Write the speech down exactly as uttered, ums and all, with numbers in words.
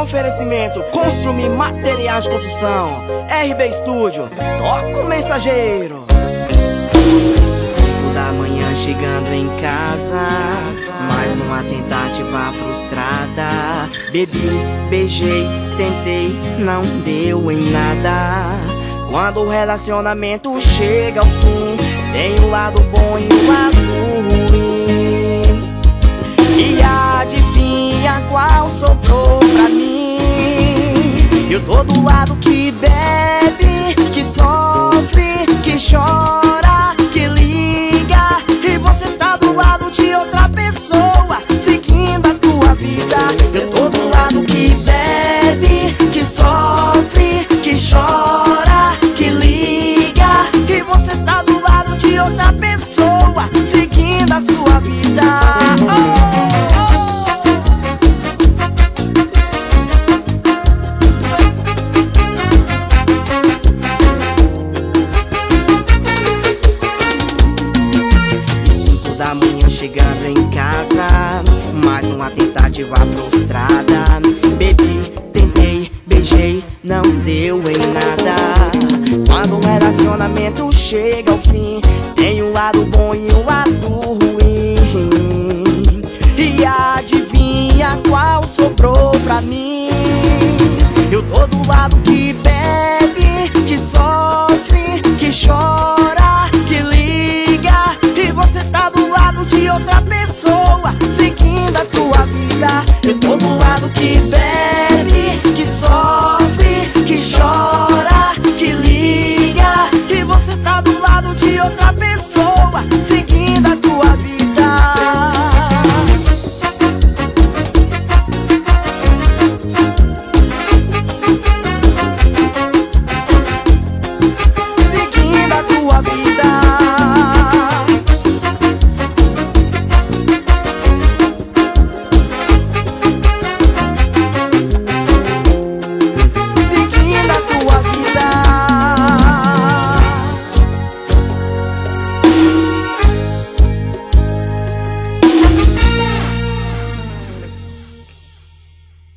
Oferecimento: Construir Materiais de Construção. R B Studio, toca o mensageiro. Cinco da manhã chegando em casa, mais uma tentativa frustrada. Bebi, beijei, tentei, não deu em nada. Quando o relacionamento chega ao fim, tem o lado bom e o lado ruim. E adivinha qual sobrou pra mim? Eu tô do lado que bebe, que sofre, que chora, que liga. E você tá do lado de outra pessoa, seguindo a tua vida. Eu tô do lado que bebe, que sofre, que chora, que liga. E você tá do lado de outra pessoa, seguindo a sua vida. Oh! Chegando em casa, mais uma tentativa frustrada. Bebi, tentei, beijei, não deu em nada. Quando o relacionamento chega ao fim, tem um lado bom e um lado ruim. E adivinha qual sobrou pra mim? Eu tô do lado que bebe, que sofre, que chora, que liga. E você tá do lado de outra pessoa, seguindo